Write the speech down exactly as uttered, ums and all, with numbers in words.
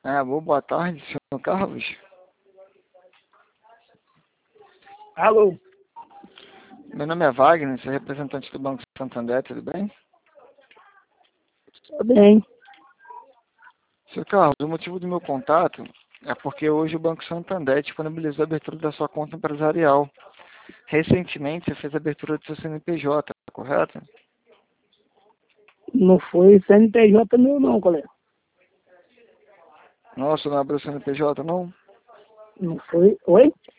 Ah, boa, boa tarde, senhor Carlos. Alô? Meu nome é Wagner, sou representante do Banco Santander, tudo bem? Tudo bem. Senhor Carlos, o motivo do meu contato é porque hoje o Banco Santander disponibilizou a abertura da sua conta empresarial. Recentemente você fez a abertura do seu C N P J, correto? Não foi C N P J meu não, colega. Nossa, não abriu o C N P J, não? Não foi. Oi?